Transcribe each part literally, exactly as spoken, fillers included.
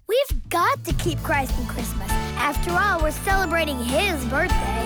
We've got to keep Christ in Christmas. After all, we're celebrating His birthday.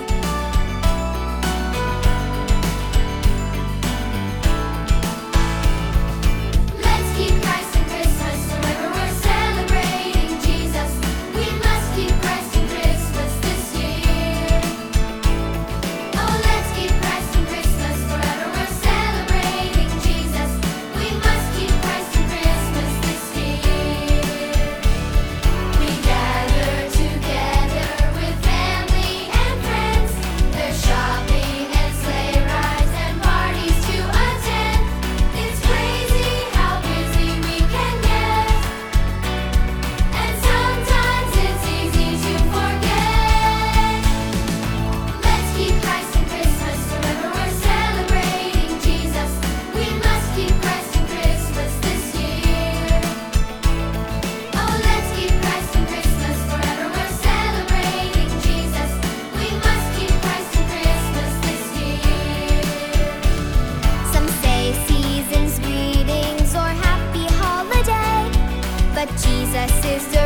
Let's keep Christ in Christmas wherever we're celebrating Jesus. We must keep Christ in Christmas this year. Oh, let's keep Christ in Christmas wherever we're celebrating Jesus. We must keep Christ in Christmas this year. We gather together with family and friends. There's shopping and sleigh rides and parties to attend. It's crazy how busy we can get, and sometimes it's easy to forget. Let's keep Christ in Christmas wherever we're celebrating Jesus. We must keep Christ in Christmas this year. Oh, let's keep Christ in Christmas wherever we're celebrating Jesus. We must keep Christ in Christmas this year. Some say season's greetings or happy holiday, but Jesus is the